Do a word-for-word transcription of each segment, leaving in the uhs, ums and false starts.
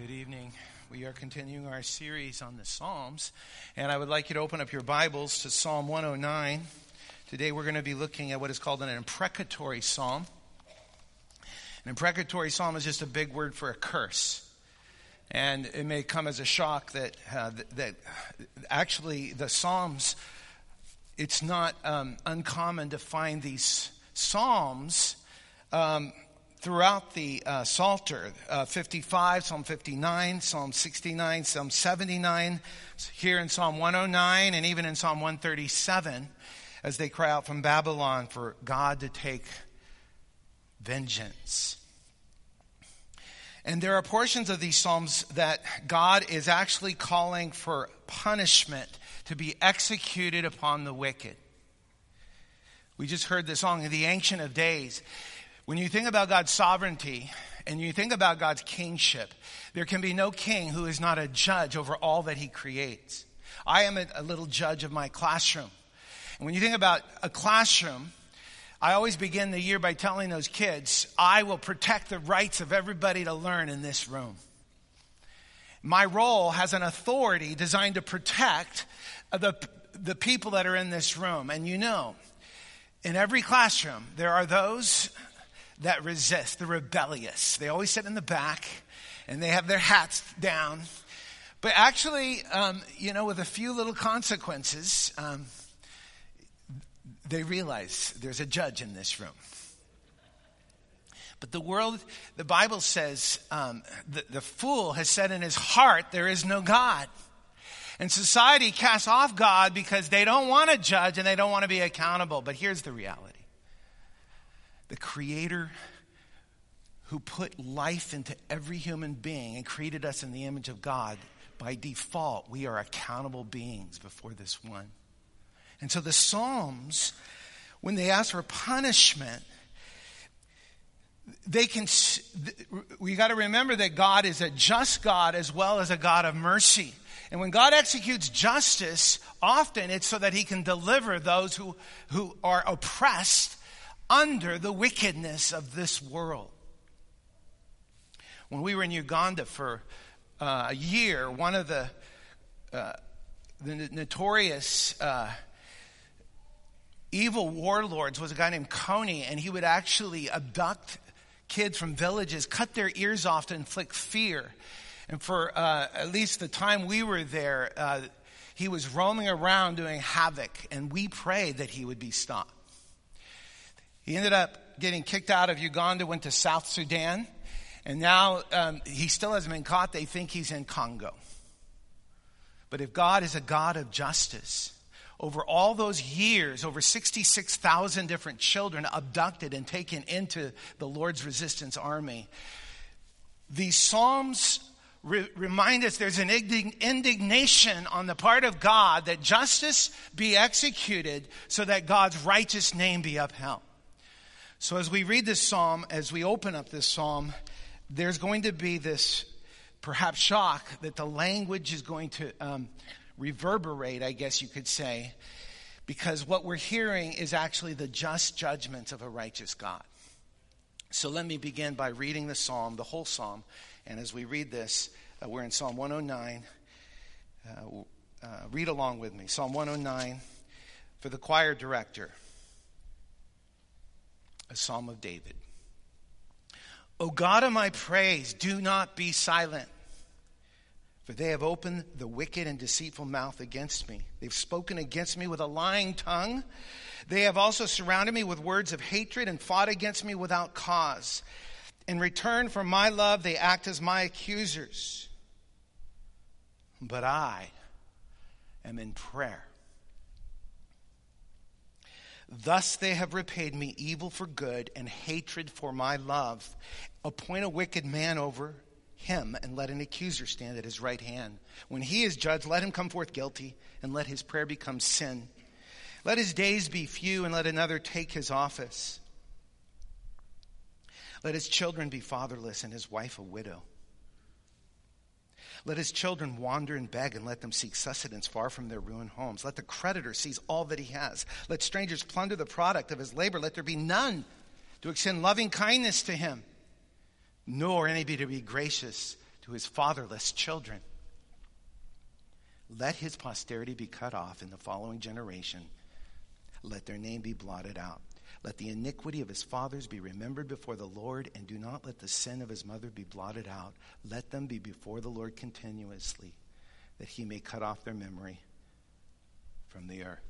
Good evening. We are continuing our series on the Psalms, and I would like you to open up your Bibles to Psalm one oh nine. Today we're going to be looking at what is called an imprecatory psalm. An imprecatory psalm is just a big word for a curse. And it may come as a shock that uh, that actually the Psalms, it's not um, uncommon to find these psalms um throughout the uh, Psalter, uh, fifty-five, Psalm fifty-nine, Psalm sixty-nine, Psalm seventy-nine, here in Psalm one oh nine, and even in Psalm one thirty-seven, as they cry out from Babylon for God to take vengeance. And there are portions of these Psalms that God is actually calling for punishment to be executed upon the wicked. We just heard the song, The Ancient of Days. When you think about God's sovereignty and you think about God's kingship, there can be no king who is not a judge over all that he creates. I am a, a little judge of my classroom. And when you think about a classroom, I always begin the year by telling those kids, I will protect the rights of everybody to learn in this room. My role has an authority designed to protect the, the people that are in this room. And you know, in every classroom, there are those that resist, the rebellious. They always sit in the back and they have their hats down. But actually, um, you know, with a few little consequences, um, they realize there's a judge in this room. But the world, the Bible says, um, the, the fool has said in his heart, there is no God. And society casts off God because they don't want to judge and they don't want to be accountable. But here's the reality. The Creator who put life into every human being and created us in the image of God, by default, we are accountable beings before this one. And so the Psalms, when they ask for punishment, they can, we got to remember that God is a just God as well as a God of mercy. And when God executes justice, often it's so that he can deliver those who, who are oppressed under the wickedness of this world. When we were in Uganda for uh, a year, one of the uh, the notorious uh, evil warlords was a guy named Kony, and he would actually abduct kids from villages, cut their ears off to inflict fear. And for uh, at least the time we were there, uh, he was roaming around doing havoc, and we prayed that he would be stopped. He ended up getting kicked out of Uganda, went to South Sudan, and now um, he still hasn't been caught. They think he's in Congo. But if God is a God of justice, over all those years, over sixty-six thousand different children abducted and taken into the Lord's resistance army, these Psalms re- remind us there's an indignation on the part of God that justice be executed so that God's righteous name be upheld. So as we read this psalm, as we open up this psalm, there's going to be this perhaps shock that the language is going to um, reverberate, I guess you could say, because what we're hearing is actually the just judgment of a righteous God. So let me begin by reading the psalm, the whole psalm. And as we read this, uh, we're in Psalm one oh nine. Uh, uh, read along with me. Psalm one oh nine for the choir director. A psalm of David. O God of my praise, do not be silent. For they have opened the wicked and deceitful mouth against me. They've spoken against me with a lying tongue. They have also surrounded me with words of hatred and fought against me without cause. In return for my love, they act as my accusers. But I am in prayer. Thus they have repaid me evil for good and hatred for my love. Appoint a wicked man over him and let an accuser stand at his right hand. When he is judged, let him come forth guilty and let his prayer become sin. Let his days be few and let another take his office. Let his children be fatherless and his wife a widow. Let his children wander and beg, and let them seek sustenance far from their ruined homes. Let the creditor seize all that he has. Let strangers plunder the product of his labor. Let there be none to extend loving kindness to him, nor any be to be gracious to his fatherless children. Let his posterity be cut off in the following generation. Let their name be blotted out. Let the iniquity of his fathers be remembered before the Lord, and do not let the sin of his mother be blotted out. Let them be before the Lord continuously, that he may cut off their memory from the earth.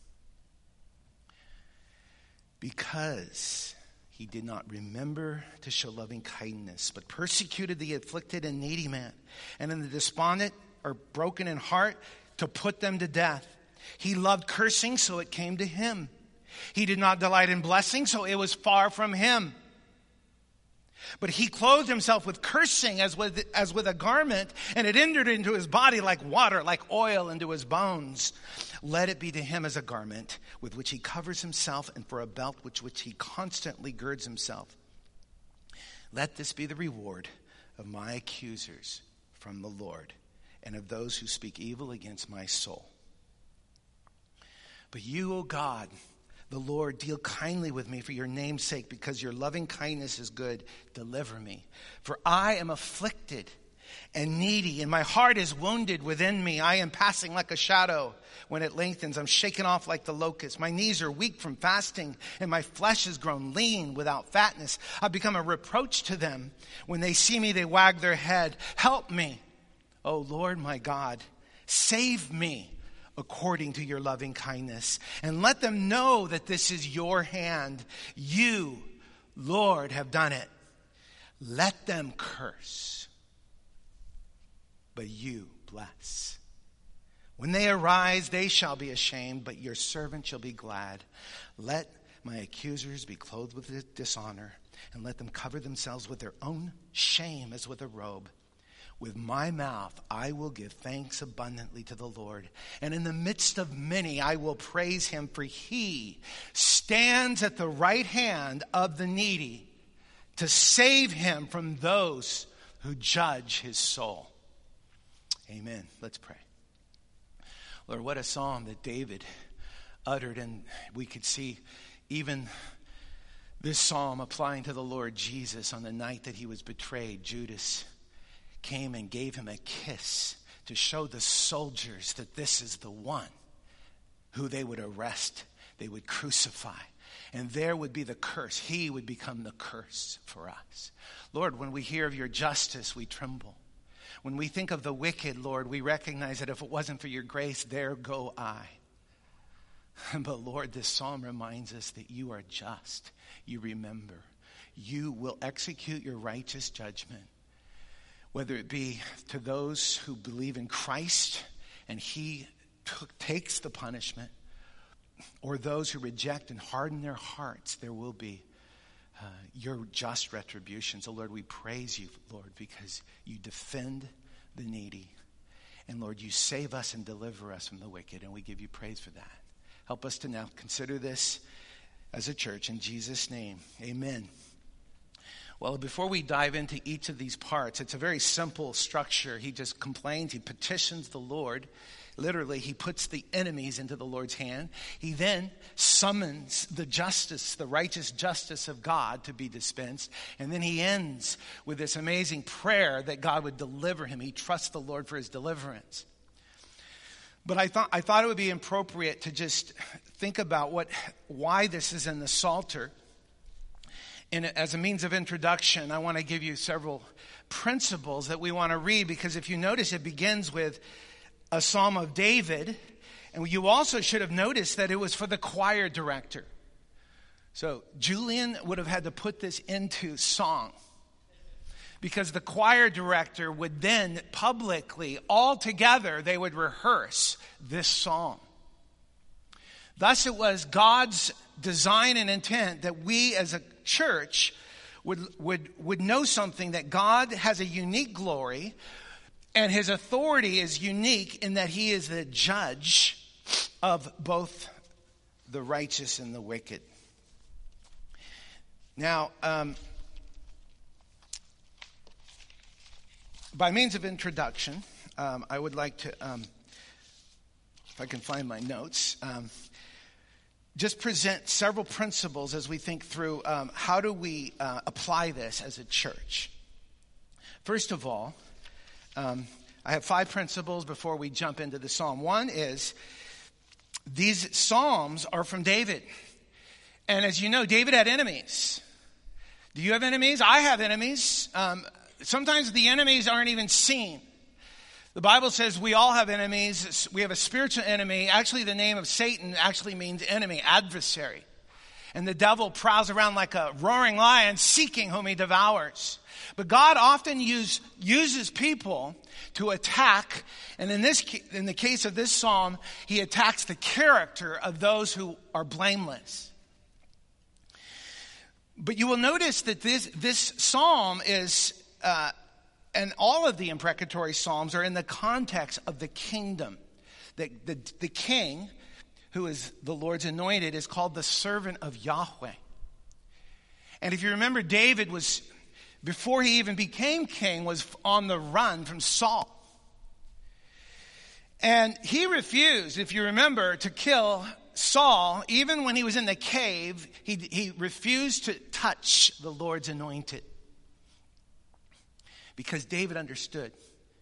Because he did not remember to show loving kindness, but persecuted the afflicted and needy man, and in the despondent or broken in heart, to put them to death. He loved cursing, so it came to him. He did not delight in blessing, so it was far from him. But he clothed himself with cursing as with, as with a garment, and it entered into his body like water, like oil into his bones. Let it be to him as a garment with which he covers himself, and for a belt with which he constantly girds himself. Let this be the reward of my accusers from the Lord, and of those who speak evil against my soul. But you, O God, the Lord, deal kindly with me for your name's sake, because your loving kindness is good. Deliver me. For I am afflicted and needy, and my heart is wounded within me. I am passing like a shadow when it lengthens. I'm shaken off like the locust. My knees are weak from fasting, and my flesh has grown lean without fatness. I've become a reproach to them. When they see me, they wag their head. Help me, O Lord my God. Save me according to your loving kindness, and let them know that this is your hand. You, Lord, have done it. Let them curse, but you bless. When they arise, they shall be ashamed, but your servant shall be glad. Let my accusers be clothed with dishonor, and let them cover themselves with their own shame as with a robe. With my mouth I will give thanks abundantly to the Lord, and in the midst of many I will praise him, for he stands at the right hand of the needy to save him from those who judge his soul. Amen. Let's pray. Lord, what a psalm that David uttered, and we could see even this psalm applying to the Lord Jesus on the night that he was betrayed. Judas came and gave him a kiss to show the soldiers that this is the one who they would arrest, they would crucify, and there would be the curse. He would become the curse for us. Lord, when we hear of your justice, we tremble. When we think of the wicked, Lord, we recognize that if it wasn't for your grace, there go I. But Lord, this psalm reminds us that you are just. You remember. You will execute your righteous judgment, whether it be to those who believe in Christ and he took, takes the punishment, or those who reject and harden their hearts, there will be uh, your just retribution. So Lord, we praise you, Lord, because you defend the needy. And Lord, you save us and deliver us from the wicked, and we give you praise for that. Help us to now consider this as a church. In Jesus' name, amen. Well, before we dive into each of these parts, it's a very simple structure. He just complains. He petitions the Lord. Literally, he puts the enemies into the Lord's hand. He then summons the justice, the righteous justice of God to be dispensed. And then he ends with this amazing prayer that God would deliver him. He trusts the Lord for his deliverance. But I thought I thought it would be appropriate to just think about what why this is in the Psalter. And as a means of introduction, I want to give you several principles that we want to read, because if you notice, it begins with a Psalm of David, and you also should have noticed that it was for the choir director. So Julian would have had to put this into song, because the choir director would then publicly, all together, they would rehearse this psalm. Thus it was God's design and intent that we as a church would, would, would know something, that God has a unique glory, and his authority is unique in that he is the judge of both the righteous and the wicked. Now, um, by means of introduction, um, I would like to, um, if I can find my notes, um, just present several principles as we think through um, how do we uh, apply this as a church. First of all, Um, I have five principles before we jump into the psalm. One is these psalms are from David. And as you know, David had enemies. Do you have enemies? I have enemies. Um, sometimes the enemies aren't even seen. The Bible says we all have enemies. We have a spiritual enemy. Actually, the name of Satan actually means enemy, adversary. And the devil prowls around like a roaring lion seeking whom he devours. But God often use, uses people to attack. And in this, in the case of this psalm, he attacks the character of those who are blameless. But you will notice that this, this psalm is... Uh, And all of the imprecatory psalms are in the context of the kingdom. The, the, the king, who is the Lord's anointed, is called the servant of Yahweh. And if you remember, David was, before he even became king, was on the run from Saul. And he refused, if you remember, to kill Saul. Even when he was in the cave, he, he refused to touch the Lord's anointed. Because David understood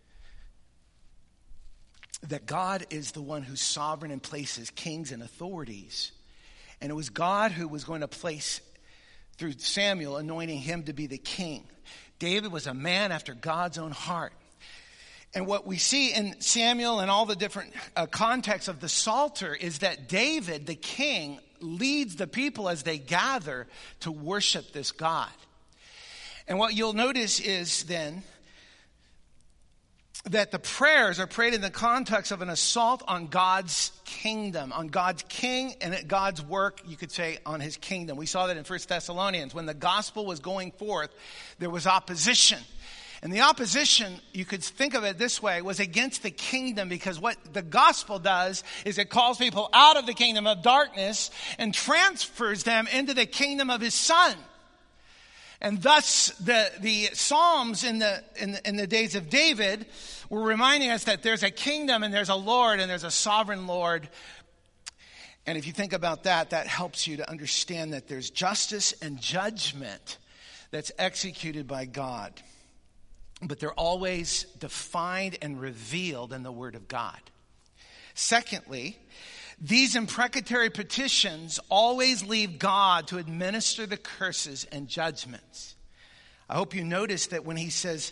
that God is the one who's sovereign and places kings and authorities. And it was God who was going to place, through Samuel, anointing him to be the king. David was a man after God's own heart. And what we see in Samuel and all the different uh, contexts of the Psalter is that David, the king, leads the people as they gather to worship this God. And what you'll notice is then that the prayers are prayed in the context of an assault on God's kingdom, on God's king and at God's work, you could say, on his kingdom. We saw that in First Thessalonians. When the gospel was going forth, there was opposition. And the opposition, you could think of it this way, was against the kingdom, because what the gospel does is it calls people out of the kingdom of darkness and transfers them into the kingdom of his Son. And thus, the, the Psalms in the, in the in the days of David were reminding us that there's a kingdom and there's a Lord and there's a sovereign Lord. And if you think about that, that helps you to understand that there's justice and judgment that's executed by God. But they're always defined and revealed in the Word of God. Secondly, these imprecatory petitions always leave God to administer the curses and judgments. I hope you notice that when he says,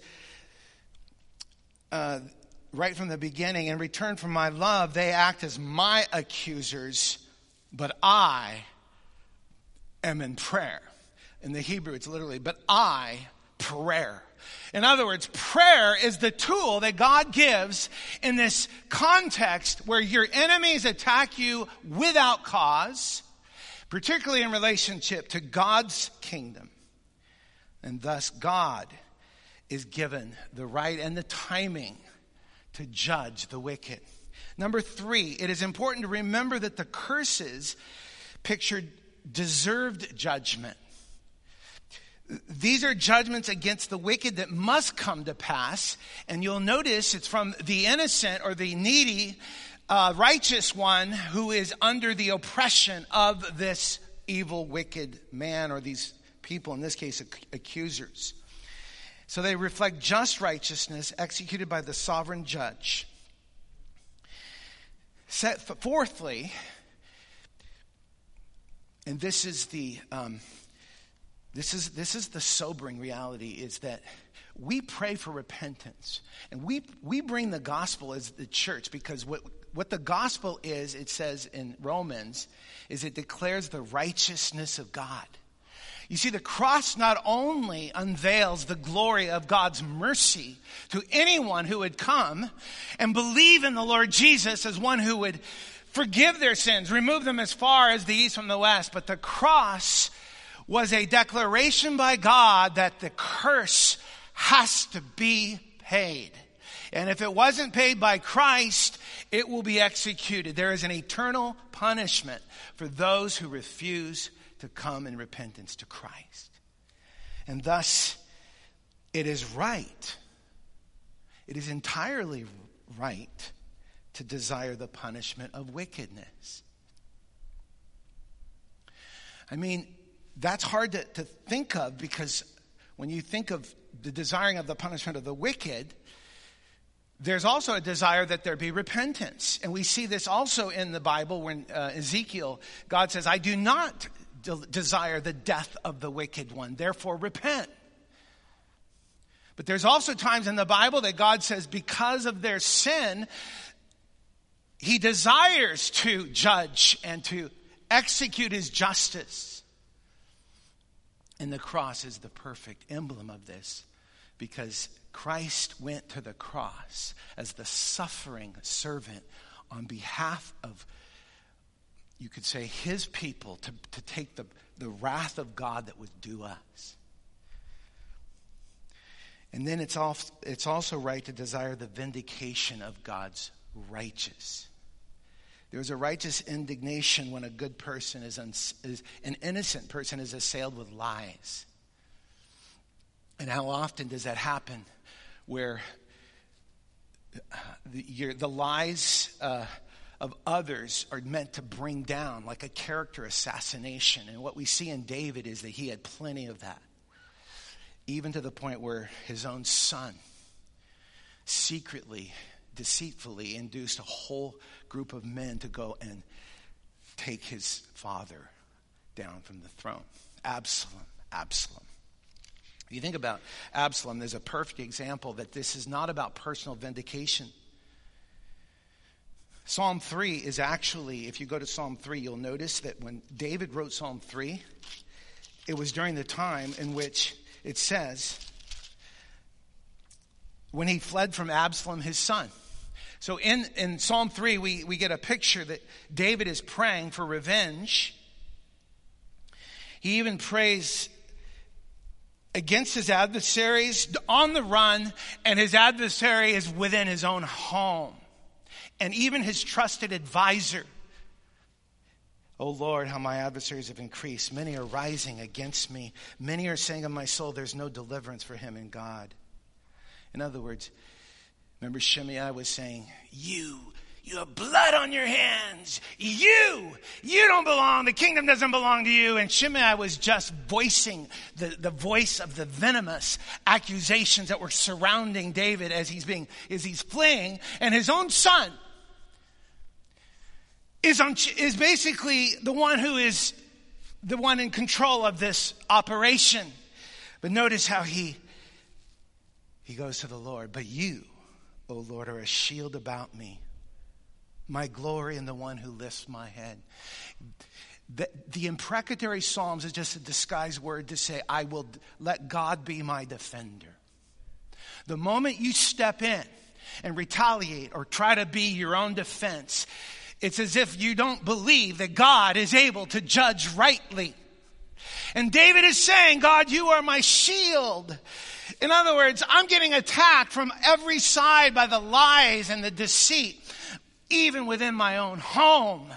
uh, right from the beginning, in return for my love, they act as my accusers, but I am in prayer. In the Hebrew, it's literally, but I, prayer. In other words, prayer is the tool that God gives in this context where your enemies attack you without cause, particularly in relationship to God's kingdom. And thus God is given the right and the timing to judge the wicked. Number three, it is important to remember that the curses pictured deserved judgment. These are judgments against the wicked that must come to pass. And you'll notice it's from the innocent or the needy, uh, righteous one who is under the oppression of this evil, wicked man, or these people, in this case, ac- accusers. So they reflect just righteousness executed by the sovereign judge. Set, fourthly, and this is the... Um, This is this is the sobering reality, is that we pray for repentance. And we we bring the gospel as the church, because what, what the gospel is, it says in Romans, is it declares the righteousness of God. You see, the cross not only unveils the glory of God's mercy to anyone who would come and believe in the Lord Jesus as one who would forgive their sins, remove them as far as the east from the west, but the cross was a declaration by God that the curse has to be paid. And if it wasn't paid by Christ, it will be executed. There is an eternal punishment for those who refuse to come in repentance to Christ. And thus, it is right, it is entirely right to desire the punishment of wickedness. I mean, that's hard to, to think of, because when you think of the desiring of the punishment of the wicked, there's also a desire that there be repentance. And we see this also in the Bible when uh, Ezekiel, God says, I do not de- desire the death of the wicked one, therefore repent. But there's also times in the Bible that God says because of their sin, he desires to judge and to execute his justice. And the cross is the perfect emblem of this, because Christ went to the cross as the suffering servant on behalf of, you could say, his people, to, to take the, the wrath of God that was due us. And then it's, also, it's also right to desire the vindication of God's righteous. There's a righteous indignation when a good person is, uns, is an innocent person is assailed with lies. And how often does that happen, where the, your, the lies uh, of others are meant to bring down, like a character assassination. And what we see in David is that he had plenty of that, even to the point where his own son secretly, deceitfully induced a whole group of men to go and take his father down from the throne. Absalom, Absalom. If you think about Absalom, there's a perfect example that this is not about personal vindication. Psalm three is actually, if you go to Psalm three, you'll notice that when David wrote Psalm three, it was during the time in which it says, when he fled from Absalom, his son. So in, in Psalm three, we, we get a picture that David is praying for revenge. He even prays against his adversaries, on the run, and his adversary is within his own home. And even his trusted advisor. O Lord, how my adversaries have increased. Many are rising against me. Many are saying of my soul, there's no deliverance for him in God. In other words, remember Shimei was saying, you, you have blood on your hands. You, you don't belong. The kingdom doesn't belong to you. And Shimei was just voicing the, the voice of the venomous accusations that were surrounding David as he's being, as he's fleeing. And his own son is, on, is basically the one who is the one in control of this operation. But notice how he, he goes to the Lord. But you, O Lord, are a shield about me, my glory and the one who lifts my head. The, the imprecatory Psalms is just a disguised word to say, I will let God be my defender. The moment you step in and retaliate or try to be your own defense, it's as if you don't believe that God is able to judge rightly. And David is saying, God, you are my shield. In other words, I'm getting attacked from every side by the lies and the deceit, even within my own home.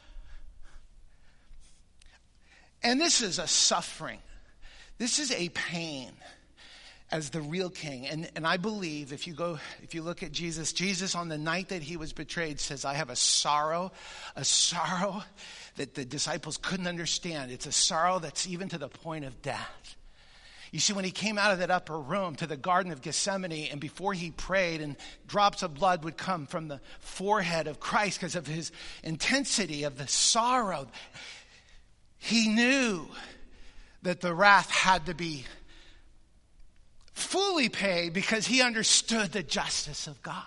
And this is a suffering. This is a pain as the real king. And, and I believe if you go, if you look at Jesus, Jesus on the night that he was betrayed says, I have a sorrow, a sorrow that the disciples couldn't understand. It's a sorrow that's even to the point of death. You see, when he came out of that upper room to the Garden of Gethsemane, and before he prayed, and drops of blood would come from the forehead of Christ because of his intensity of the sorrow, he knew that the wrath had to be fully paid because he understood the justice of God.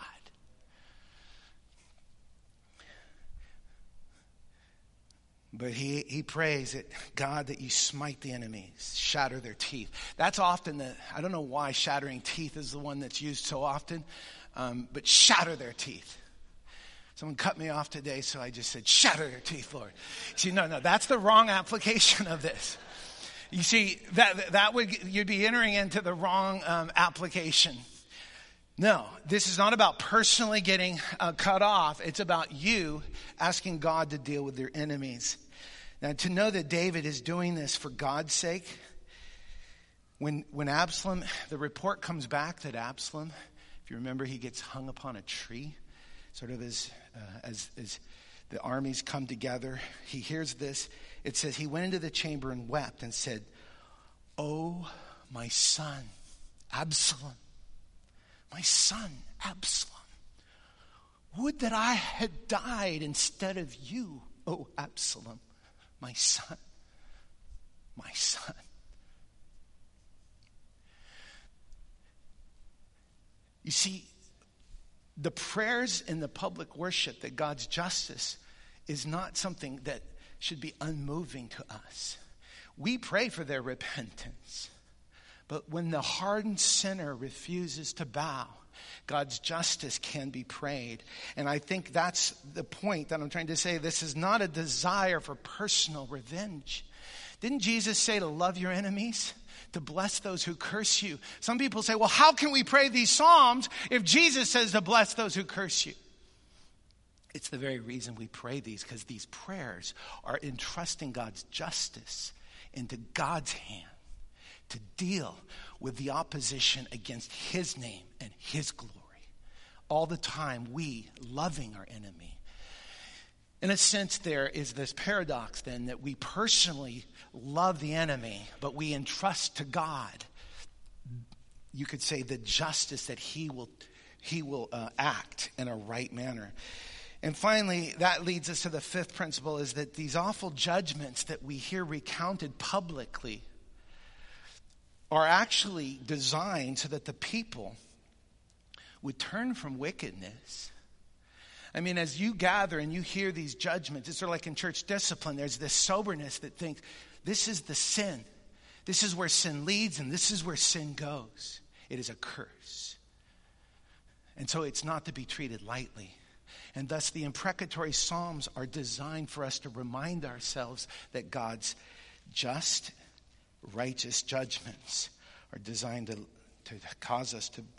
But he, he prays that God, that you smite the enemies, shatter their teeth. That's often the, I don't know why shattering teeth is the one that's used so often, um, but shatter their teeth. Someone cut me off today, so I just said, shatter their teeth, Lord. See, no, no, that's the wrong application of this. You see, that that would, you'd be entering into the wrong um, application. No, this is not about personally getting uh, cut off. It's about you asking God to deal with your enemies. Now, to know that David is doing this for God's sake, when when Absalom, the report comes back that Absalom, if you remember, he gets hung upon a tree, sort of as uh, as as the armies come together. He hears this. It says he went into the chamber and wept and said, "Oh, my son, Absalom. My son, Absalom. Would that I had died instead of you, O Absalom, my son, my son. You see, the prayers in the public worship that God's justice is not something that should be unmoving to us. We pray for their repentance. But when the hardened sinner refuses to bow, God's justice can be prayed. And I think that's the point that I'm trying to say. This is not a desire for personal revenge. Didn't Jesus say to love your enemies? To bless those who curse you. Some people say, well, how can we pray these Psalms if Jesus says to bless those who curse you? It's the very reason we pray these, because these prayers are entrusting God's justice into God's hand to deal with the opposition against his name and his glory. All the time, we loving our enemy. In a sense, there is this paradox then that we personally love the enemy, but we entrust to God, you could say, the justice that he will he will uh, act in a right manner. And finally, that leads us to the fifth principle, is that these awful judgments that we hear recounted publicly are actually designed so that the people would turn from wickedness. I mean, as you gather and you hear these judgments, it's sort of like in church discipline, there's this soberness that thinks, this is the sin. This is where sin leads, and this is where sin goes. It is a curse. And so it's not to be treated lightly. And thus the imprecatory Psalms are designed for us to remind ourselves that God's just, righteous judgments are designed to, to cause us to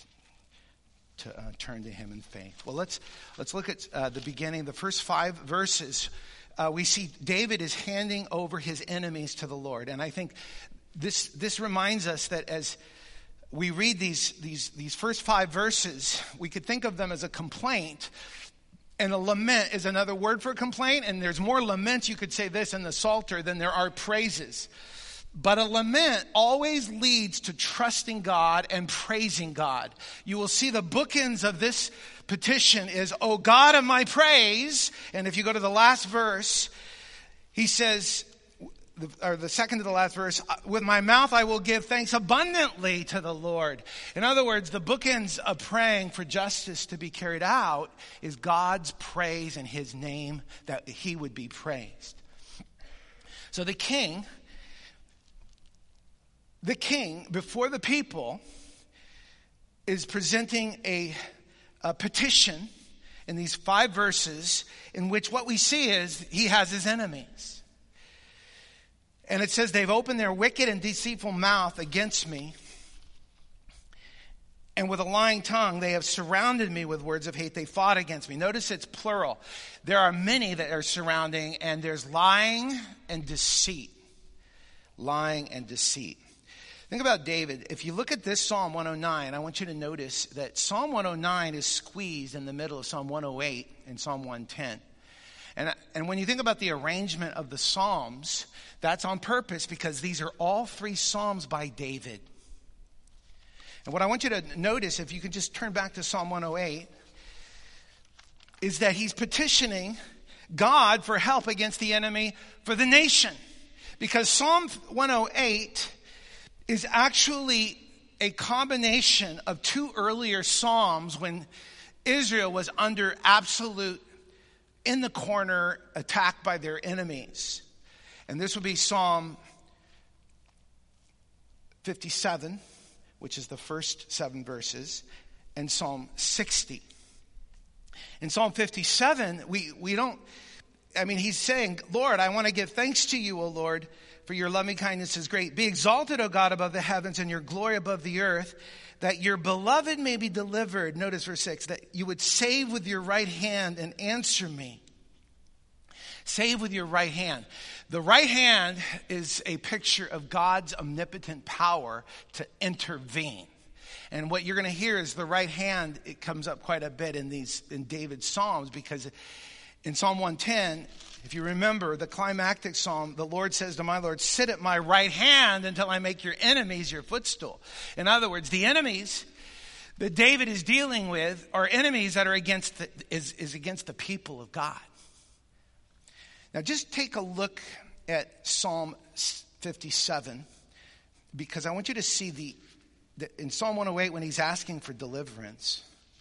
to uh, turn to him in faith. Well, let's let's look at uh, the beginning, the first five verses. Uh, we see David is handing over his enemies to the Lord, and I think this this reminds us that as we read these these these first five verses, we could think of them as a complaint, and a lament is another word for complaint. And there's more laments, you could say this, in the Psalter than there are praises. But a lament always leads to trusting God and praising God. You will see the bookends of this petition is, O God of my praise. And if you go to the last verse, he says, or the second to the last verse, with my mouth I will give thanks abundantly to the Lord. In other words, the bookends of praying for justice to be carried out is God's praise and his name, that he would be praised. So the king... The king, before the people, is presenting a, a petition in these five verses in which what we see is he has his enemies. And it says, they've opened their wicked and deceitful mouth against me, and with a lying tongue they have surrounded me with words of hate. They fought against me. Notice it's plural. There are many that are surrounding, and there's lying and deceit. Lying and deceit. Think about David. If you look at this Psalm one oh nine, I want you to notice that Psalm one oh nine is squeezed in the middle of Psalm one oh eight and Psalm one ten. And, and when you think about the arrangement of the Psalms, that's on purpose because these are all three Psalms by David. And what I want you to notice, if you can just turn back to Psalm one oh eight, is that he's petitioning God for help against the enemy for the nation. Because Psalm one oh eight is actually a combination of two earlier Psalms when Israel was under absolute, in the corner, attacked by their enemies. And this would be Psalm fifty-seven, which is the first seven verses, and Psalm sixty. In Psalm fifty-seven, we, we don't, I mean, he's saying, Lord, I want to give thanks to you, O Lord, for your loving kindness is great. Be exalted, O God, above the heavens, and your glory above the earth, that your beloved may be delivered. Notice verse six, that you would save with your right hand and answer me. Save with your right hand. The right hand is a picture of God's omnipotent power to intervene. And what you're going to hear is the right hand, it comes up quite a bit in these in David's Psalms, because in Psalm one ten, if you remember the climactic psalm, the Lord says to my Lord, sit at my right hand until I make your enemies your footstool. In other words, the enemies that David is dealing with are enemies that are against the, is, is against the people of God. Now just take a look at Psalm fifty-seven, because I want you to see the, the in Psalm one oh eight when he's asking for deliverance,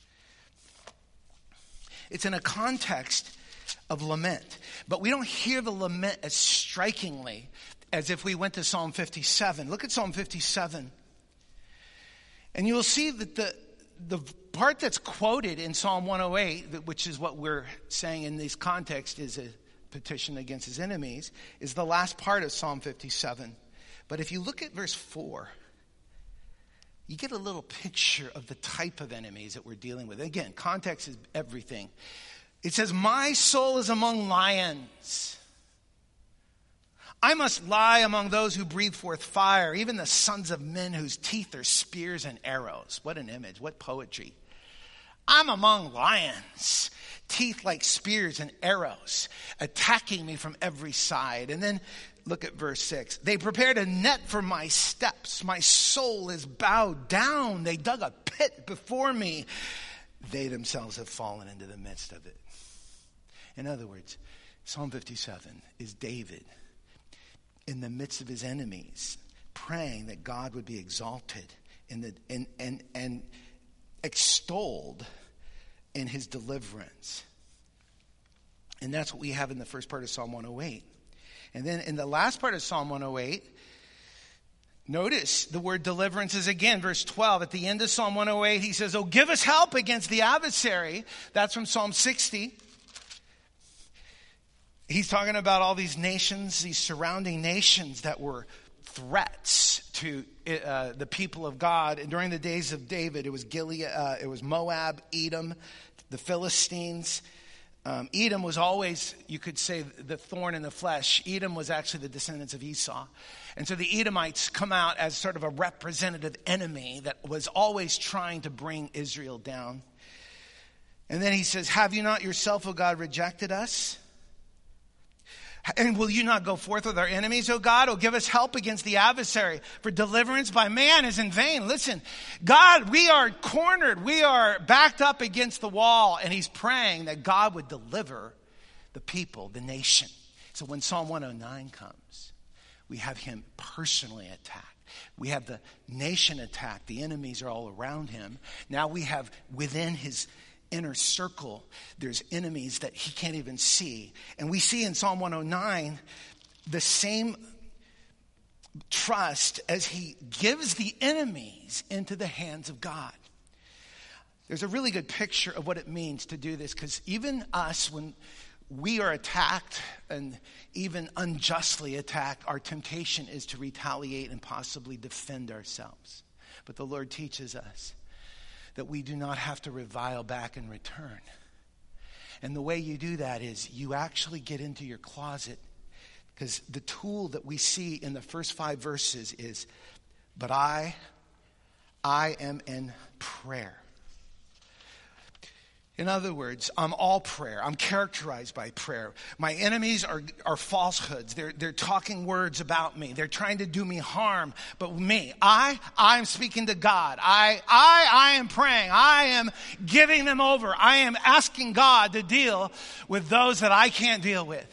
it's in a context of lament. But we don't hear the lament as strikingly as if we went to Psalm fifty-seven. Look at Psalm fifty-seven. And you will see that the, the part that's quoted in Psalm one oh eight, which is what we're saying in this context is a petition against his enemies, is the last part of Psalm fifty-seven. But if you look at verse four, you get a little picture of the type of enemies that we're dealing with. Again, context is everything. It says, my soul is among lions. I must lie among those who breathe forth fire, even the sons of men whose teeth are spears and arrows. What an image, what poetry. I'm among lions, teeth like spears and arrows, attacking me from every side. And then look at verse six. They prepared a net for my steps. My soul is bowed down. They dug a pit before me. They themselves have fallen into the midst of it. In other words, Psalm fifty-seven is David in the midst of his enemies, praying that God would be exalted in the, and, and, and extolled in his deliverance. And that's what we have in the first part of Psalm one oh eight. And then in the last part of Psalm one oh eight, notice the word deliverance is again, verse twelve. At the end of Psalm one oh eight, he says, oh, give us help against the adversary. That's from Psalm sixty. He's talking about all these nations, these surrounding nations that were threats to uh, the people of God. And during the days of David, it was Gilead, uh, it was Moab, Edom, the Philistines. Um, Edom was always, you could say, the thorn in the flesh. Edom was actually the descendants of Esau. And so the Edomites come out as sort of a representative enemy that was always trying to bring Israel down. And then he says, have you not yourself, O God, rejected us? And will you not go forth with our enemies, O God? Oh, give us help against the adversary. For deliverance by man is in vain. Listen, God, we are cornered. We are backed up against the wall. And he's praying that God would deliver the people, the nation. So when Psalm one oh nine comes, we have him personally attacked. We have the nation attacked. The enemies are all around him. Now we have within his inner circle, there's enemies that he can't even see. And we see in Psalm one oh nine the same trust as he gives the enemies into the hands of God. There's a really good picture of what it means to do this, because even us, when we are attacked and even unjustly attacked, our temptation is to retaliate and possibly defend ourselves. But the Lord teaches us that we do not have to revile back in return. And the way you do that is you actually get into your closet, because the tool that we see in the first five verses is, but I, I am in prayer. In other words, I'm all prayer. I'm characterized by prayer. My enemies are, are falsehoods. They're, they're talking words about me. They're trying to do me harm. But me, I, I'm speaking to God. I, I, I am praying. I am giving them over. I am asking God to deal with those that I can't deal with.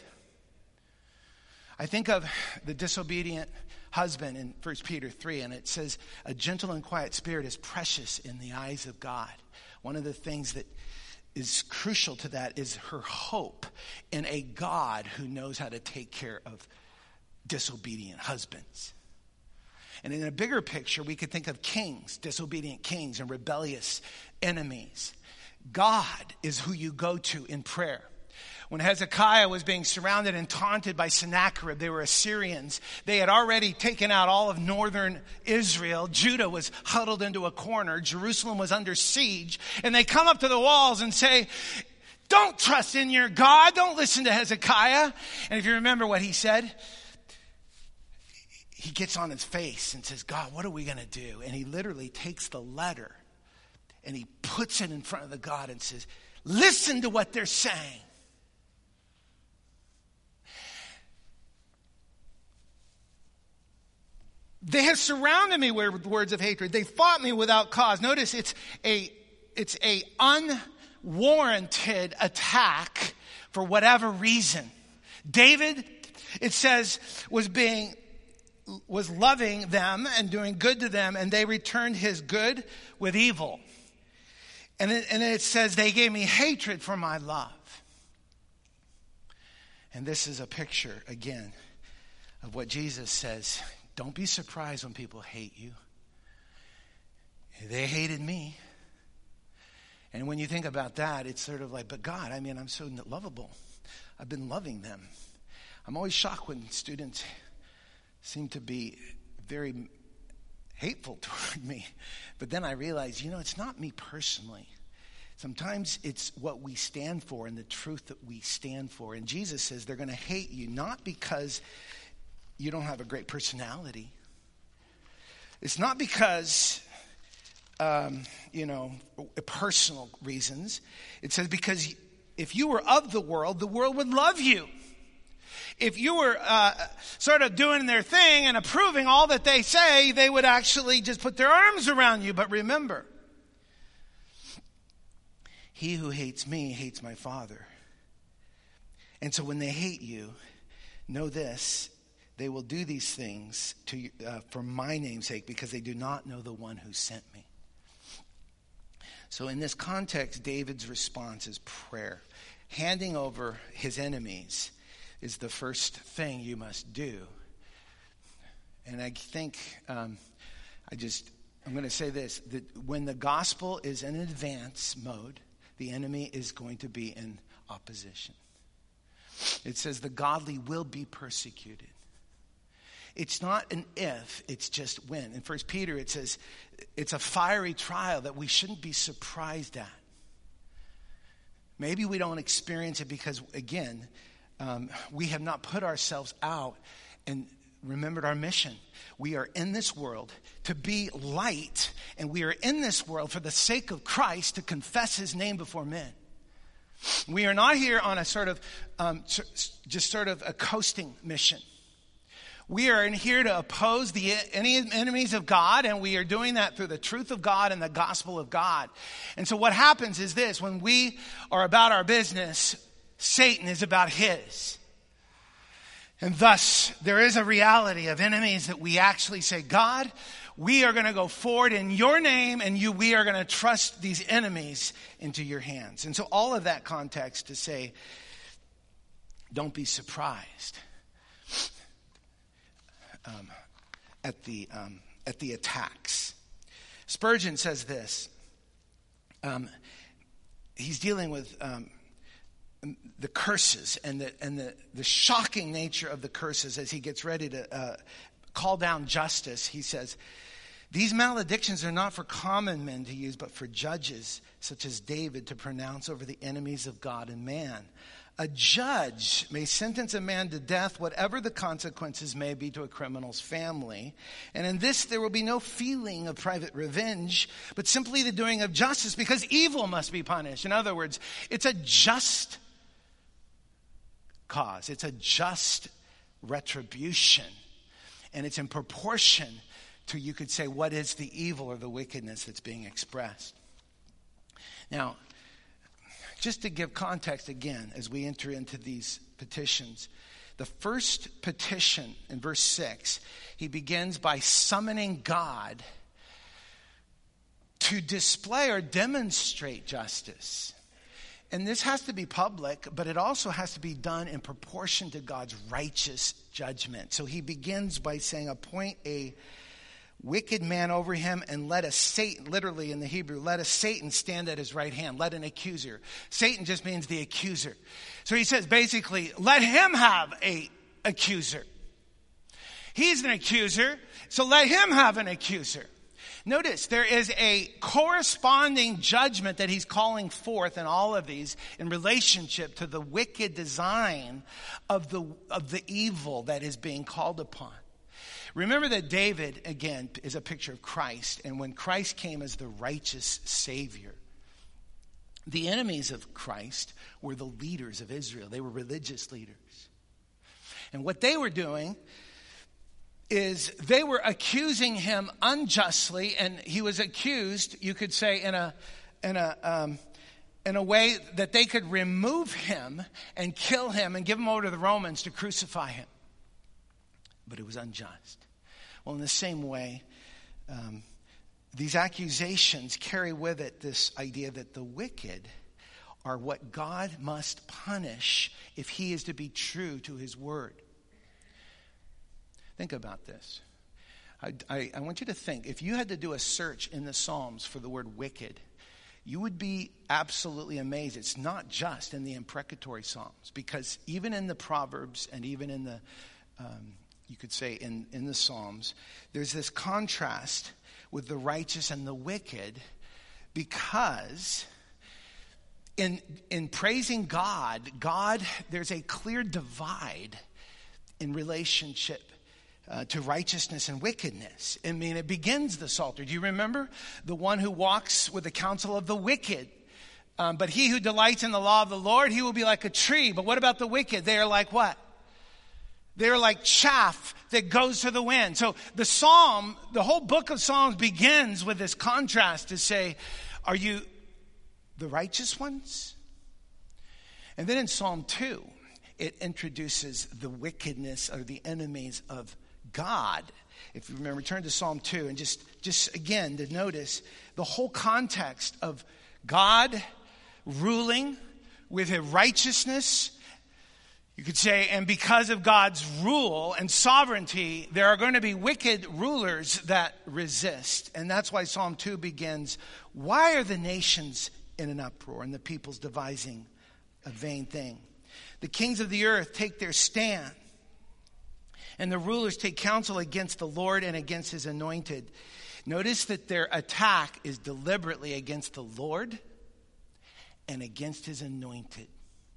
I think of the disobedient husband in First Peter three, and it says, a gentle and quiet spirit is precious in the eyes of God. One of the things that is crucial to that is her hope in a God who knows how to take care of disobedient husbands. And in a bigger picture, we could think of kings, disobedient kings and rebellious enemies. God is who you go to in prayer. When Hezekiah was being surrounded and taunted by Sennacherib, they were Assyrians. They had already taken out all of northern Israel. Judah was huddled into a corner. Jerusalem was under siege. And they come up to the walls and say, don't trust in your God. Don't listen to Hezekiah. And if you remember what he said, he gets on his face and says, God, what are we going to do? And he literally takes the letter and he puts it in front of the God and says, listen to what they're saying. They have surrounded me with words of hatred. They fought me without cause. Notice it's a, it's a unwarranted attack for whatever reason. David, it says, was being, was loving them and doing good to them, and they returned his good with evil. And it, and it says they gave me hatred for my love. And this is a picture, again, of what Jesus says. Don't be surprised when people hate you. They hated me. And when you think about that, it's sort of like, but God, I mean, I'm so lovable. I've been loving them. I'm always shocked when students seem to be very hateful toward me. But then I realize, you know, it's not me personally. Sometimes it's what we stand for and the truth that we stand for. And Jesus says they're going to hate you, not because you don't have a great personality. It's not because, um, you know, personal reasons. It says because if you were of the world, the world would love you. If you were uh, sort of doing their thing and approving all that they say, they would actually just put their arms around you. But remember, he who hates me hates my Father. And so when they hate you, know this, they will do these things to uh, for my name's sake, because they do not know the one who sent me. So in this context, David's response is prayer. Handing over his enemies is the first thing you must do. And I think, um, I just, I'm going to say this, that when the gospel is in advance mode, the enemy is going to be in opposition. It says the godly will be persecuted. It's not an if, it's just when. In First Peter it says it's a fiery trial that we shouldn't be surprised at. Maybe we don't experience it because, again, um, we have not put ourselves out and remembered our mission. We are in this world to be light, and we are in this world for the sake of Christ to confess his name before men. We are not here on a sort of, um, just sort of a coasting mission. We are in here to oppose the any enemies of God, and we are doing that through the truth of God and the gospel of God. And so what happens is this: when we are about our business, Satan is about his. And thus, there is a reality of enemies that we actually say, God, we are going to go forward in your name, and you, we are going to trust these enemies into your hands. And so all of that context to say, don't be surprised um, at the um, at the attacks. Spurgeon says this. Um, he's dealing with um, the curses and the and the, the shocking nature of the curses as he gets ready to uh, call down justice. He says, these maledictions are not for common men to use, but for judges such as David to pronounce over the enemies of God and man. A judge may sentence a man to death, whatever the consequences may be to a criminal's family. And in this, there will be no feeling of private revenge, but simply the doing of justice, because evil must be punished. In other words, it's a just cause. It's a just retribution. And it's in proportion to, you could say, what is the evil or the wickedness that's being expressed. Now, just to give context again, as we enter into these petitions, the first petition in verse six, he begins by summoning God to display or demonstrate justice. And this has to be public, but it also has to be done in proportion to God's righteous judgment. So he begins by saying, appoint a wicked man over him, and let a Satan, literally in the Hebrew, let a Satan stand at his right hand. Let an accuser. Satan just means the accuser. So he says basically, let him have a accuser. He's an accuser, so let him have an accuser. Notice there is a corresponding judgment that he's calling forth in all of these in relationship to the wicked design of the of the evil that is being called upon. Remember that David, again, is a picture of Christ. And when Christ came as the righteous Savior, the enemies of Christ were the leaders of Israel. They were religious leaders. And what they were doing is they were accusing him unjustly, and he was accused, you could say, in a in a um, in a way that they could remove him and kill him and give him over to the Romans to crucify him. But it was unjust. Well, in the same way, um, these accusations carry with it this idea that the wicked are what God must punish if he is to be true to his word. Think about this. I, I, I want you to think, if you had to do a search in the Psalms for the word wicked, you would be absolutely amazed. It's not just in the imprecatory Psalms, because even in the Proverbs and even in the, um, you could say in, in the Psalms, there's this contrast with the righteous and the wicked, because in in praising God, God, there's a clear divide in relationship uh, to righteousness and wickedness. I mean, it begins the Psalter. Do you remember? The one who walks with the counsel of the wicked. Um, but he who delights in the law of the Lord, he will be like a tree. But what about the wicked? They are like what? They're like chaff that goes to the wind. So the Psalm, the whole book of Psalms begins with this contrast to say, are you the righteous ones? And then in Psalm two, it introduces the wickedness or the enemies of God. If you remember, turn to Psalm two and just, just again to notice the whole context of God ruling with a righteousness. You could say, and because of God's rule and sovereignty, there are going to be wicked rulers that resist. And that's why Psalm two begins, why are the nations in an uproar and the peoples devising a vain thing? The kings of the earth take their stand, and the rulers take counsel against the Lord and against his anointed. Notice that their attack is deliberately against the Lord and against his anointed.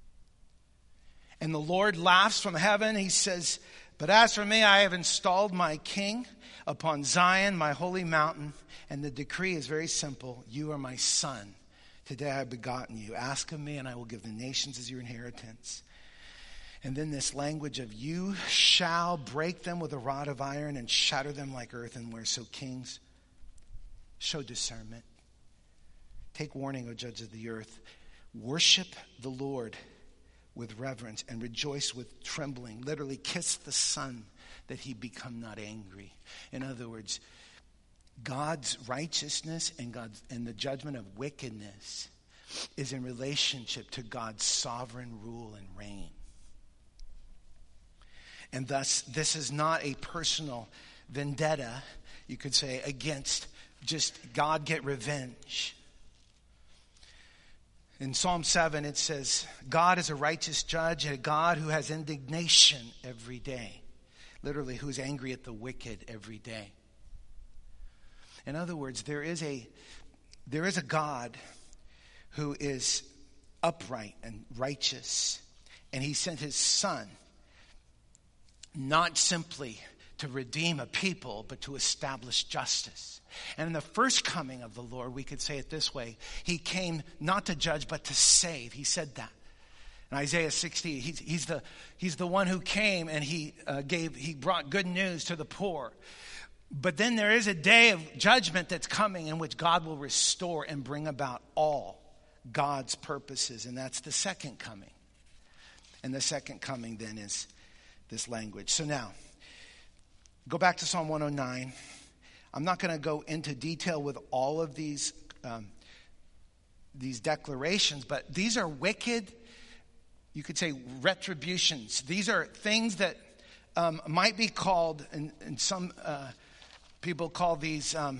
And the Lord laughs from heaven. He says, but as for me, I have installed my king upon Zion, my holy mountain. And the decree is very simple. You are my son. Today I have begotten you. Ask of me, and I will give the nations as your inheritance. And then this language of you shall break them with a rod of iron and shatter them like earthenware. So kings, show discernment. Take warning, O judge of the earth. Worship the Lord with reverence and rejoice with trembling. Literally kiss the Son that he become not angry. In other words, God's righteousness and God's and the judgment of wickedness is in relationship to God's sovereign rule and reign. And thus, this is not a personal vendetta, you could say, against just God get revenge. In Psalm seven, it says, God is a righteous judge and a God who has indignation every day. Literally, who's angry at the wicked every day. In other words, there is a there is a God who is upright and righteous. And he sent his Son not simply to redeem a people, but to establish justice. And in the first coming of the Lord, we could say it this way. He came not to judge, but to save. He said that. In Isaiah sixty, he's, he's, the, he's the one who came and he uh, gave, he brought good news to the poor. But then there is a day of judgment that's coming in which God will restore and bring about all God's purposes. And that's the second coming. And the second coming then is this language. So now, go back to Psalm one oh nine. I'm not going to go into detail with all of these um, these declarations, but these are wicked, you could say, retributions. These are things that um, might be called, and, and some uh, people call these um,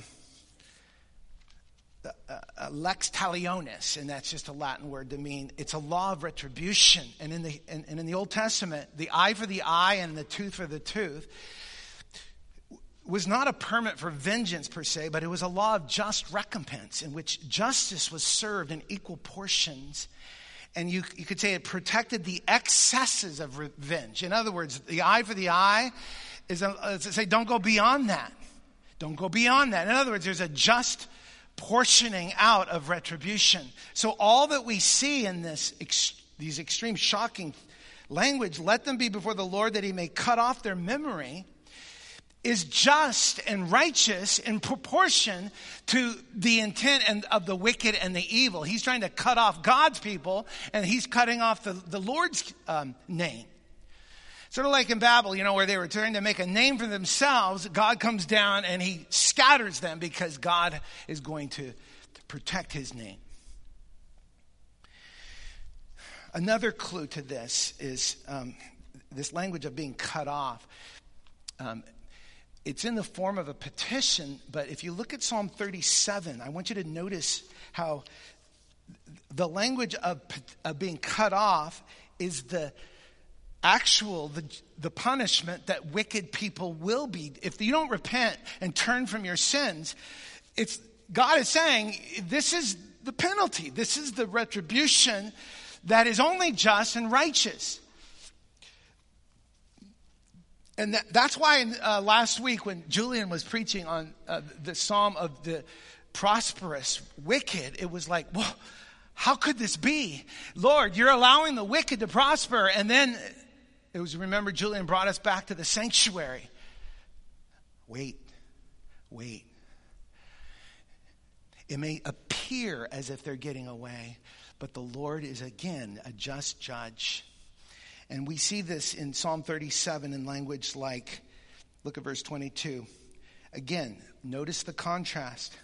uh, uh, lex talionis, and that's just a Latin word to mean it's a law of retribution. And in the and, and in the Old Testament, the eye for the eye and the tooth for the tooth was not a permit for vengeance per se, but it was a law of just recompense in which justice was served in equal portions. And you, you could say it protected the excesses of revenge. In other words, the eye for the eye is a, uh, to say, don't go beyond that. Don't go beyond that. In other words, there's a just portioning out of retribution. So all that we see in this ex- these extreme shocking language, let them be before the Lord that he may cut off their memory, is just and righteous in proportion to the intent and of the wicked and the evil. He's trying to cut off God's people, and he's cutting off the, the Lord's um, name. Sort of like in Babel, you know, where they were trying to make a name for themselves. God comes down and he scatters them because God is going to, to protect his name. Another clue to this is um, this language of being cut off. Um, it's in the form of a petition, but if you look at Psalm thirty-seven, I want you to notice how the language of, of being cut off is the actual, the, the punishment that wicked people will be. If you don't repent and turn from your sins, it's God is saying, this is the penalty. This is the retribution that is only just and righteous. And that, that's why uh, last week when Julian was preaching on uh, the Psalm of the prosperous wicked, it was like, well, how could this be? Lord, you're allowing the wicked to prosper. And then it was, remember, Julian brought us back to the sanctuary. Wait, wait. It may appear as if they're getting away, but the Lord is again a just judge. And we see this in Psalm thirty-seven in language like, look at verse twenty-two. Again, notice the contrast.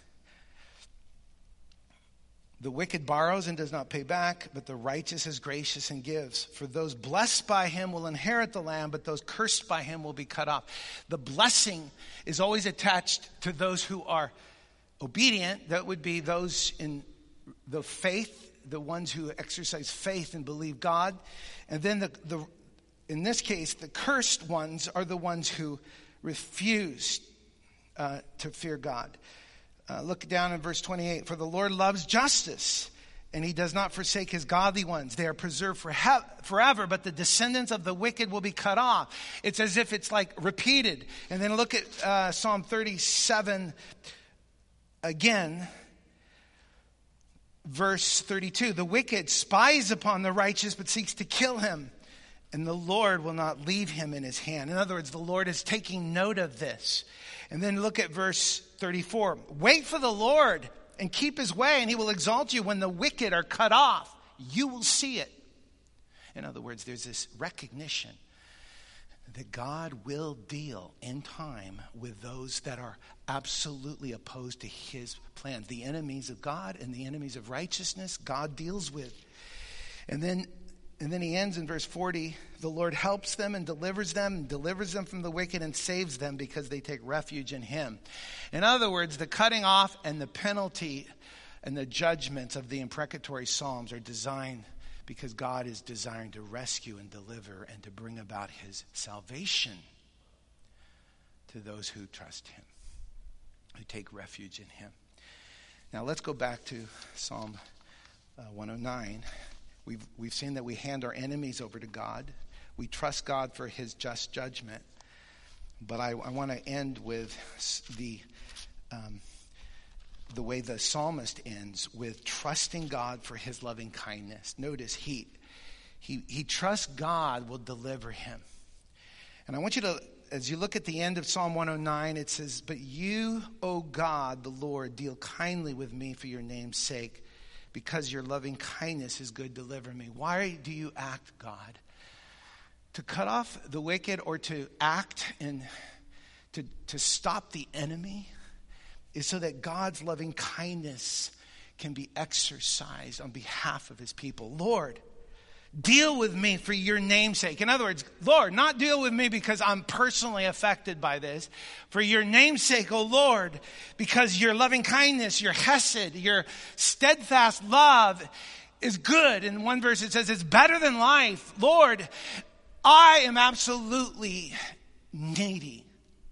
The wicked borrows and does not pay back, but the righteous is gracious and gives. For those blessed by him will inherit the land, but those cursed by him will be cut off. The blessing is always attached to those who are obedient. That would be those in the faith, the ones who exercise faith and believe God. And then the, the in this case, the cursed ones are the ones who refuse uh, to fear God. Uh, look down in verse twenty-eight. For the Lord loves justice, and he does not forsake his godly ones. They are preserved for he- forever, but the descendants of the wicked will be cut off. It's as if it's like repeated. And then look at uh, Psalm thirty-seven again. Verse thirty-two. The wicked spies upon the righteous, but seeks to kill him. And the Lord will not leave him in his hand. In other words, the Lord is taking note of this. And then look at verse thirty-four. Wait for the Lord and keep his way, and he will exalt you. When the wicked are cut off, you will see it. In other words, there's this recognition that God will deal in time with those that are absolutely opposed to his plans. The enemies of God and the enemies of righteousness, God deals with. And then And then he ends in verse forty, the Lord helps them and delivers them and delivers them from the wicked and saves them because they take refuge in him. In other words, the cutting off and the penalty and the judgments of the imprecatory psalms are designed because God is desiring to rescue and deliver and to bring about his salvation to those who trust him, who take refuge in him. Now let's go back to Psalm uh, one oh nine. We've, we've seen that we hand our enemies over to God. We trust God for his just judgment. But I, I want to end with the, um, the way the psalmist ends, with trusting God for his loving kindness. Notice he, he, he trusts God will deliver him. And I want you to, as you look at the end of Psalm one oh nine, it says, but you, O God, the Lord, deal kindly with me for your name's sake. Because your loving kindness is good, deliver me. Why do you act, God? To cut off the wicked or to act and to, to stop the enemy is so that God's loving kindness can be exercised on behalf of his people. Lord, deal with me for your name's sake. In other words, Lord, not deal with me because I'm personally affected by this. For your name's sake, O Lord, because your loving kindness, your hesed, your steadfast love is good. In one verse it says it's better than life. Lord, I am absolutely needy.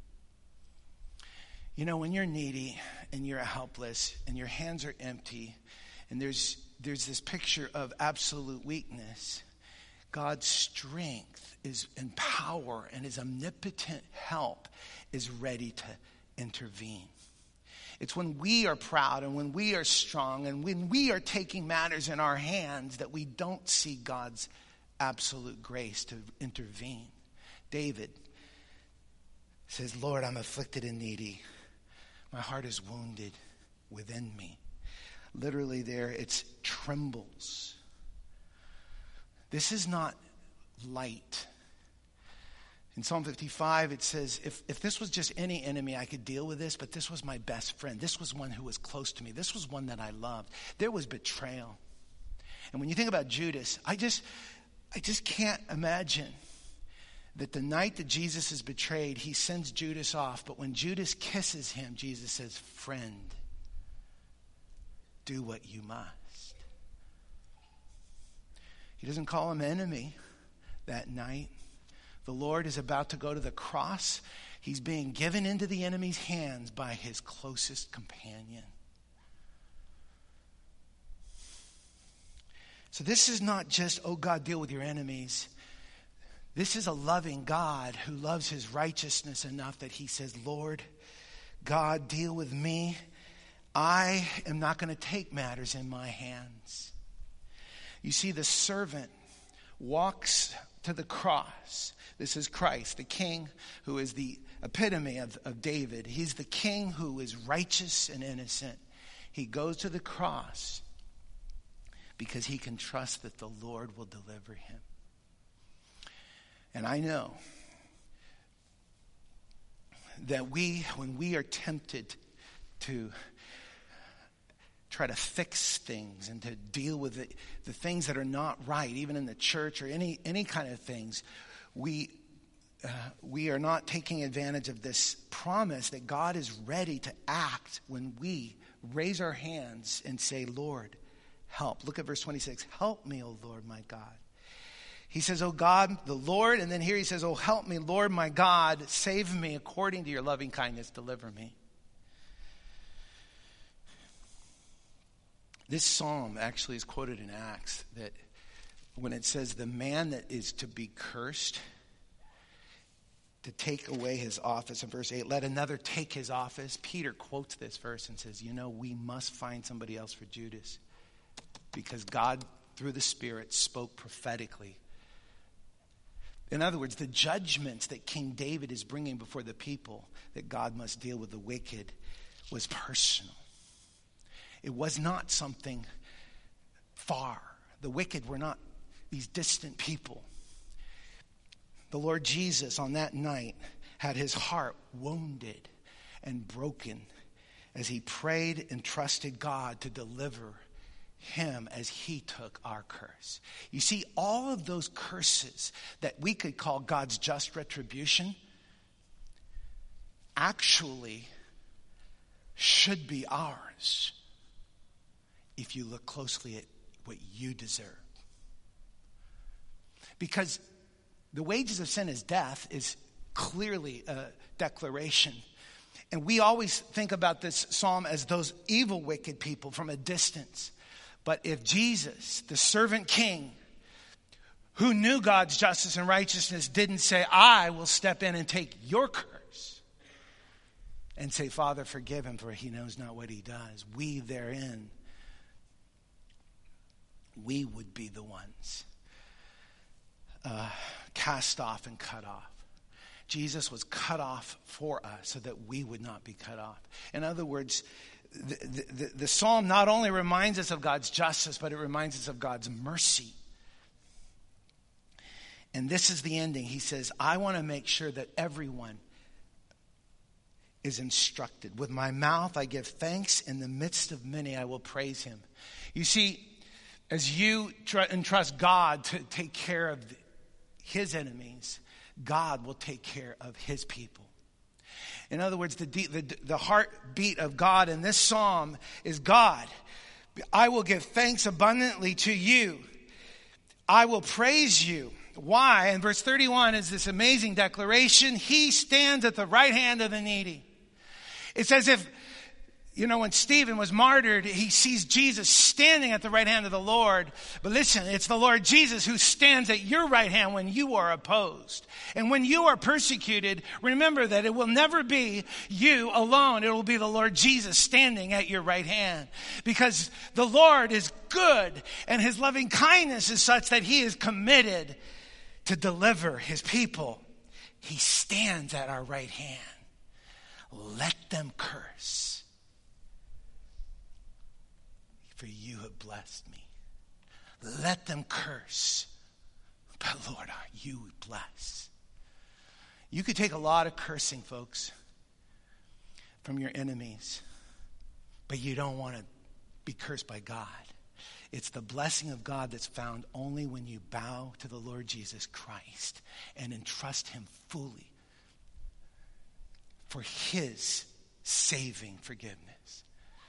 You know, when you're needy and you're helpless and your hands are empty and there's There's this picture of absolute weakness. God's strength is and power and his omnipotent help is ready to intervene. It's when we are proud and when we are strong and when we are taking matters in our hands that we don't see God's absolute grace to intervene. David says, Lord, I'm afflicted and needy. My heart is wounded within me. Literally there, it's trembles. This is not light. In Psalm fifty-five, it says, if, if this was just any enemy, I could deal with this, but this was my best friend. This was one who was close to me. This was one that I loved. There was betrayal. And when you think about Judas, I just, I just can't imagine that the night that Jesus is betrayed, he sends Judas off. But when Judas kisses him, Jesus says, friend, do what you must. He doesn't call him enemy that night. The Lord is about to go to the cross. He's being given into the enemy's hands by his closest companion. So this is not just, oh God, deal with your enemies. This is a loving God who loves his righteousness enough that he says, Lord, God, deal with me. I am not going to take matters in my hands. You see, the servant walks to the cross. This is Christ, the king who is the epitome of, of David. He's the king who is righteous and innocent. He goes to the cross because he can trust that the Lord will deliver him. And I know that we, when we are tempted to try to fix things and to deal with the, the things that are not right, even in the church or any any kind of things, we uh, we are not taking advantage of this promise that God is ready to act when we raise our hands and say, Lord, help. Look at verse twenty-six. Help me, O Lord, my God. He says, oh God, the Lord. And then here he says, oh, help me, Lord, my God. Save me according to your loving kindness. Deliver me. This psalm actually is quoted in Acts that when it says the man that is to be cursed, to take away his office, in verse eight, let another take his office. Peter quotes this verse and says, you know, we must find somebody else for Judas because God, through the Spirit, spoke prophetically. In other words, the judgments that King David is bringing before the people that God must deal with the wicked was personal. It was not something far. The wicked were not these distant people. The Lord Jesus on that night had his heart wounded and broken as he prayed and trusted God to deliver him as he took our curse. You see, all of those curses that we could call God's just retribution actually should be ours if you look closely at what you deserve. Because the wages of sin is death is clearly a declaration. And we always think about this psalm as those evil, wicked people from a distance. But if Jesus, the servant king, who knew God's justice and righteousness, didn't say, I will step in and take your curse, and say, Father, forgive him, for he knows not what he does, we therein, we would be the ones uh, cast off and cut off. Jesus was cut off for us so that we would not be cut off. In other words, the, the, the psalm not only reminds us of God's justice, but it reminds us of God's mercy. And this is the ending. He says, I want to make sure that everyone is instructed. With my mouth I give thanks. In the midst of many I will praise him. You see, as you tr- entrust God to take care of the, his enemies, God will take care of his people. In other words, the, the, the heartbeat of God in this psalm is, God, I will give thanks abundantly to you. I will praise you. Why? And verse thirty-one is this amazing declaration. He stands at the right hand of the needy. It's as if, you know, when Stephen was martyred, he sees Jesus standing at the right hand of the Lord. But listen, it's the Lord Jesus who stands at your right hand when you are opposed. And when you are persecuted, remember that it will never be you alone. It will be the Lord Jesus standing at your right hand. Because the Lord is good and his loving kindness is such that he is committed to deliver his people. He stands at our right hand. Let them curse, for you have blessed me. Let them curse, but Lord, you bless. You could take a lot of cursing, folks, from your enemies, but you don't want to be cursed by God. It's the blessing of God that's found only when you bow to the Lord Jesus Christ and entrust him fully for his saving forgiveness.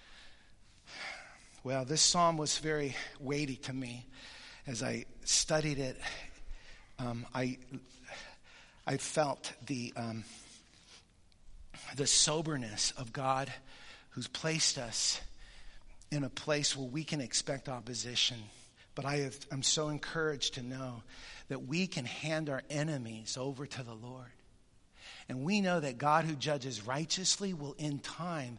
Well, this psalm was very weighty to me as I studied it. Um, I I felt the um, the soberness of God, who's placed us in a place where we can expect opposition. But I have, I'm so encouraged to know that we can hand our enemies over to the Lord. And we know that God, who judges righteously, will in time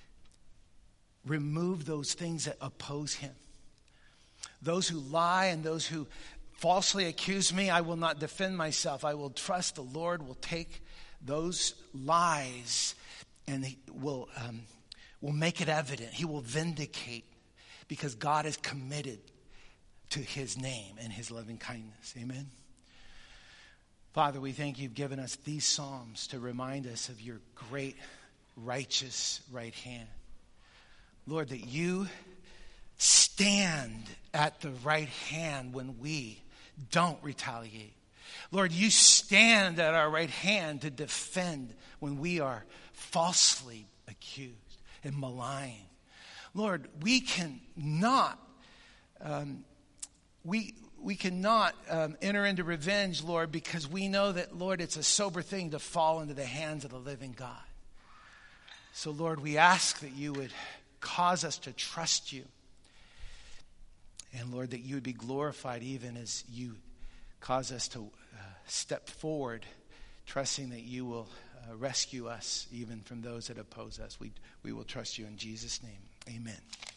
remove those things that oppose him. Those who lie and those who falsely accuse me, I will not defend myself. I will trust the Lord will take those lies and he will, um, will make it evident. He will vindicate, because God is committed to his name and his loving kindness. Amen. Father, we thank you've given us these psalms to remind us of your great righteous right hand. Lord, that you stand at the right hand when we don't retaliate. Lord, you stand at our right hand to defend when we are falsely accused and maligned. Lord, we cannot, um, we we cannot um, enter into revenge, Lord, because we know that, Lord, it's a sober thing to fall into the hands of the living God. So, Lord, we ask that you would cause us to trust you. And, Lord, that you would be glorified even as you cause us to uh, step forward, trusting that you will uh, rescue us even from those that oppose us. We, we will trust you in Jesus' name. Amen.